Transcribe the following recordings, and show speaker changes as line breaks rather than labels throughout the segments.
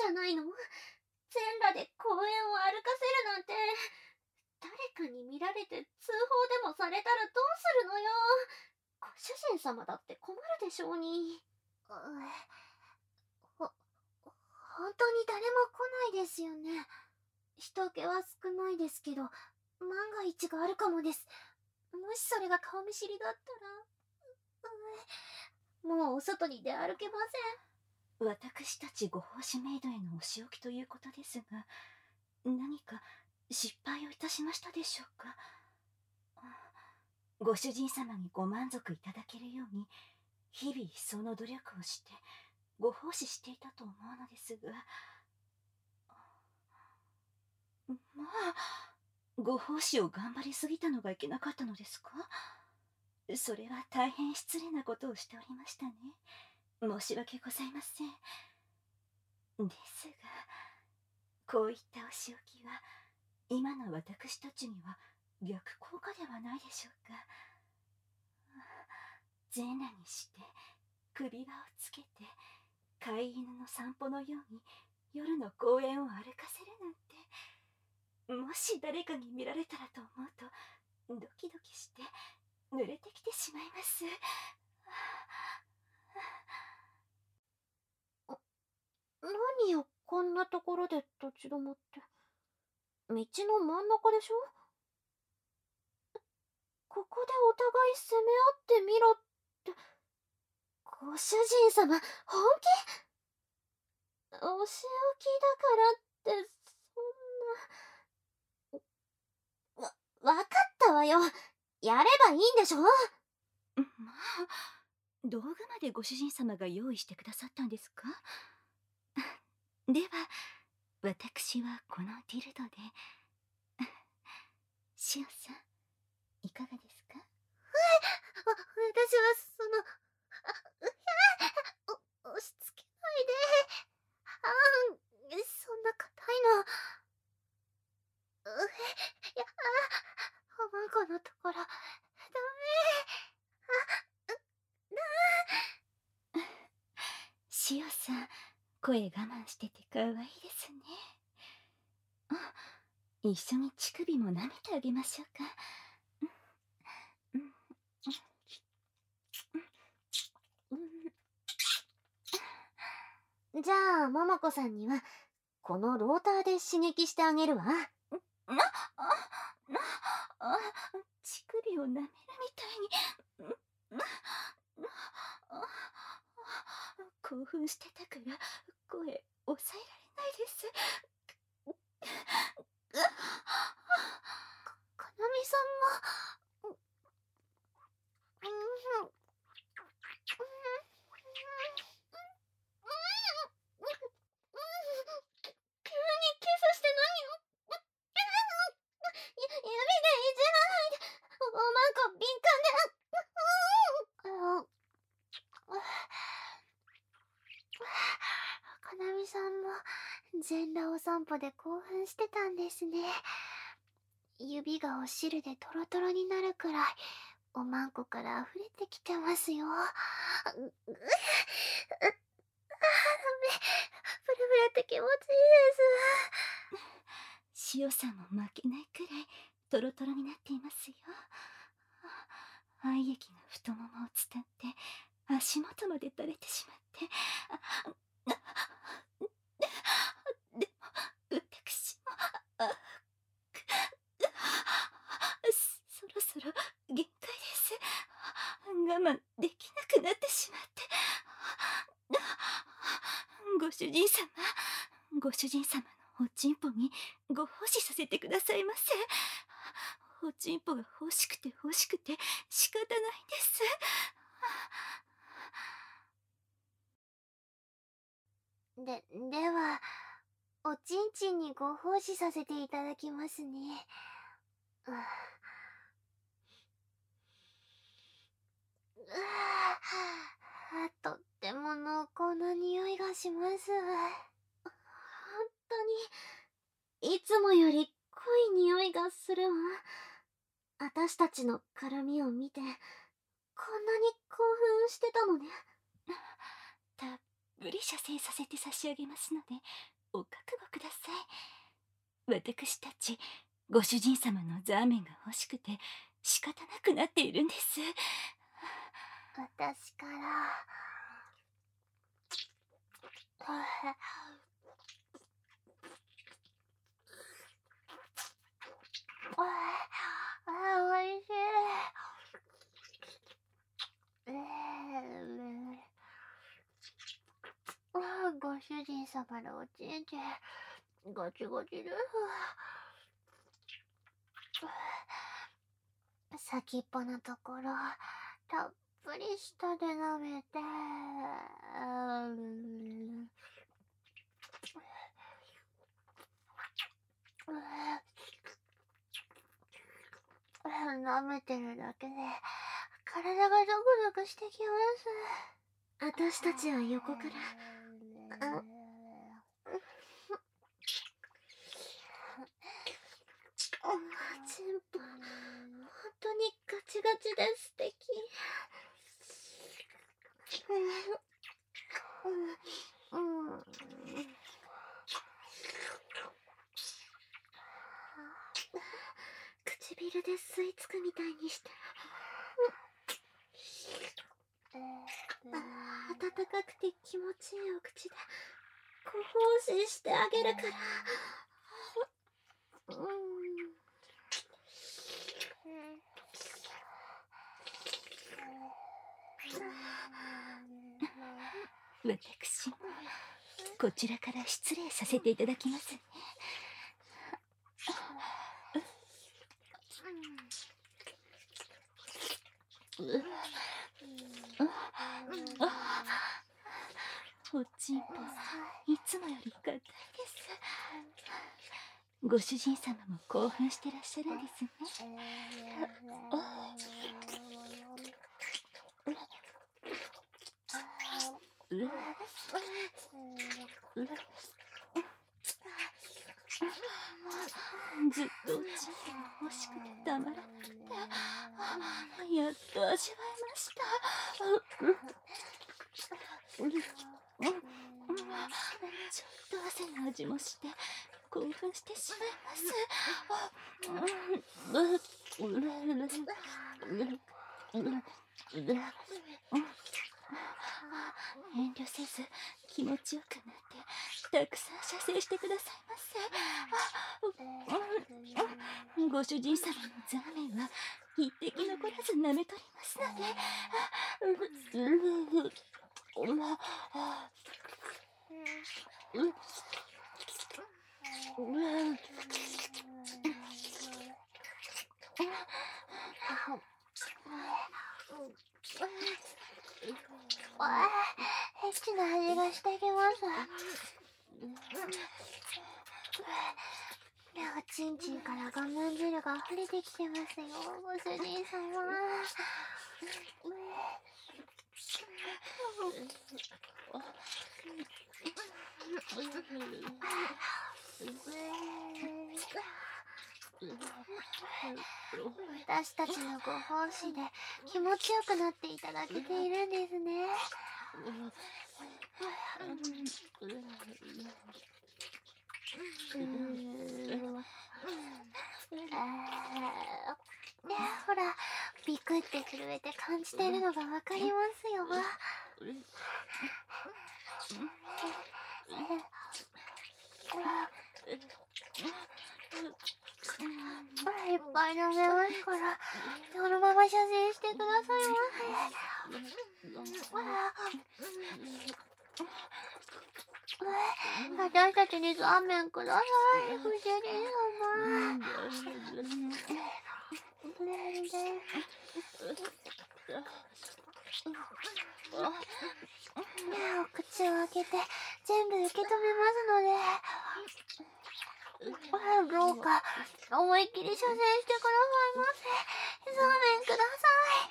ゃないの。全裸で公園を歩かせるなんて。誰かに見られて通報でもされたらどうするのよ。ご主人様だって困るでしょうに。ほ、本当に誰も来ないですよね。人気は少ないですけど、万が一があるかもです。もしそれが顔見知りだったら、もうお外に出歩けません。
私たちご奉仕メイドへのお仕置きということですが、何か失敗をいたしましたでしょうか。ご主人様にご満足いただけるように、日々その努力をしてご奉仕していたと思うのですが、まあ、ご奉仕を頑張りすぎたのがいけなかったのですか。それは大変失礼なことをしておりましたね。申し訳ございません。ですが、こういったお仕置きは今の私たちには逆効果ではないでしょうか。全裸にして首輪をつけて飼い犬の散歩のように夜の公園を歩かせるなんて、もし誰かに見られたらと思うとドキドキして濡れてきてしまいます。
何よ、こんなところで立ち止まって。道の真ん中でしょ。ここでお互い攻め合ってみろって。ご主人様、本気？お仕置きだからって、そんな。わかったわよ。やればいいんでしょ。
まあ、道具までご主人様が用意してくださったんですか。では私はこのディルドで。シオさん、いかがですか。
私は押し付けないで。そんな硬いの。いや、おまんこのところ、ダメ。
シオさん、声我慢してて可愛いですね。一緒に乳首も舐めてあげましょうか。
じゃあ、桃子さんには、このローターで刺激してあげるわ。
乳首を舐めるみたいに。興奮してたから声抑えられないです。
かなみさんも。急にキスして何よ。指でいじらないで。おまんこ敏感で。かなみさんも全裸お散歩で興奮してたんですね。指がお汁でトロトロになるくらいおまんこから溢れてきてますよ。ダメ。ブルブルって気持ちいいです。
シオさんも負けないくらいトロトロになっていますよ。愛液が太ももを伝って足元まで垂れてしまって。でも私もそろそろ限界です。我慢できなくなってしまって。ご主人様、ご主人様のおちんぽにご奉仕させてくださいませ。おちんぽが欲しくて欲しくて仕方ないんです。
では、おちんちんにご奉仕させていただきますね。とっても濃厚な匂いがします。本当に、いつもより濃い匂いがするわ。私たちの絡みを見て、こんなに興奮してたのね。
たっぷり射精させて差し上げますのでお覚悟ください。私たちご主人様のザーメンが欲しくて仕方なくなっているんです。
私からおいしい。ご主人様のおちんちんゴチゴチです。先っぽのところたっぷり舌で舐めて舐めてるだけで体がゾクゾクしてきます。私たちは横からチンポ本当にガチガチで素敵。唇で吸い付くみたいにして温かくて気持ちいいお口でご奉仕してあげるから。
私もこちらから失礼させていただきますね。おちんぽいつもより硬いです。ご主人様も興奮してらっしゃるんですね。ずっとおちんぽが欲しくてたまらなくて、やっと味わいました。ちょっと汗の味もして興奮してしまいます。遠慮せず気持ちよくなってたくさん射精してくださいませ。ご主人様のザーメンは一滴残らず舐め取りますので。
エッチな味がしてきます。おちんちんから我慢汁が溢れてきてますよ、ご主人様。私たちのご奉仕で気持ちよくなっていただけているんですね。ほら、ビクって震えて感じてるのがわかりますよ。いっぱい飲めますから、そのまま射精してくださいませ。私たちにザーメンください、ご主人様。お口を開けて全部受け止めますので、どうか思いっきり射精してくださいませ。ザーメンください。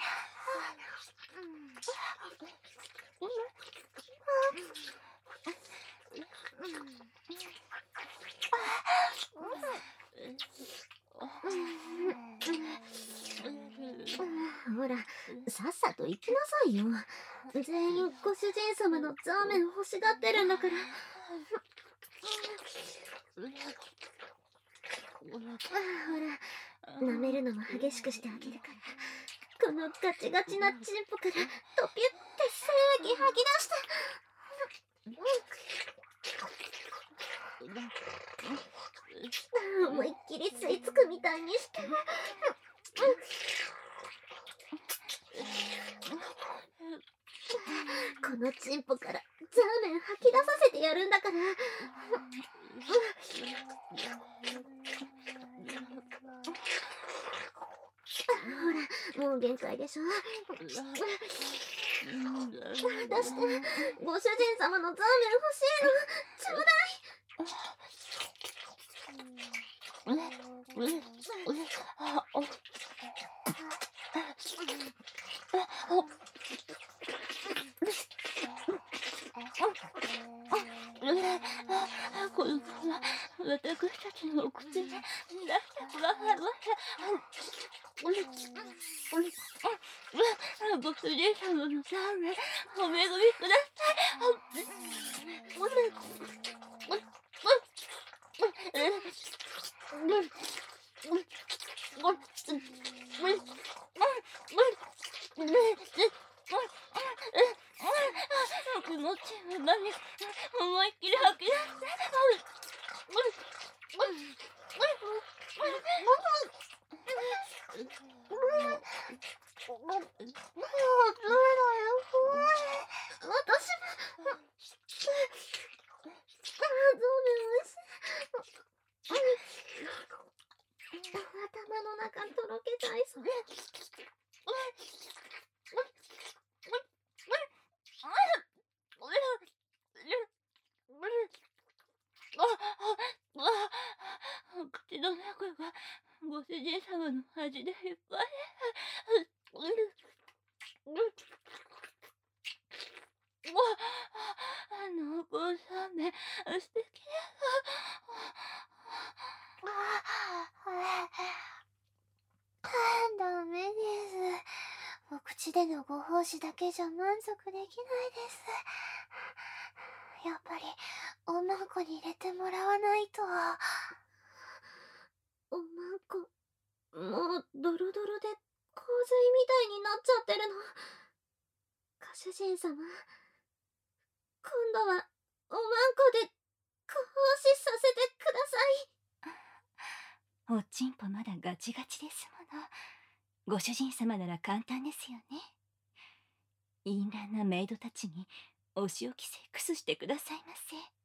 ほら、さっさと行きなさいよ。全員ご主人様のザーメン欲しがってるんだから。 ほら、舐めるのも激しくしてあげるから。このガチガチなチンポからトピュって精液吐き出して。思いっきり吸い付くみたいにして。このチンポからザーメン吐き出させてやるんだから。ほら、もう限界でしょ。出して、ご主人様のザーメン欲しいの。ちょうだ
この子は私たちのお口に出してくださいませ。ご主人様のザーメンお恵みください。気持ちいいまに思いっきり吐き出して。
頭の中とろけちゃいそう。
口の中がご主人様の味でいっぱい。濃厚ザーメン素敵です。
ダメです。お口でのご奉仕だけじゃ満足できないです。やっぱりおまんこに入れてもらわないと。おまんこ、もうドロドロで洪水みたいになっちゃってるの。ご主人様、今度はおまんこでご奉仕させてください。
おちんぽまだガチガチですもの。ご主人様なら簡単ですよね。淫乱なメイドたちにお仕置きセックスしてくださいませ。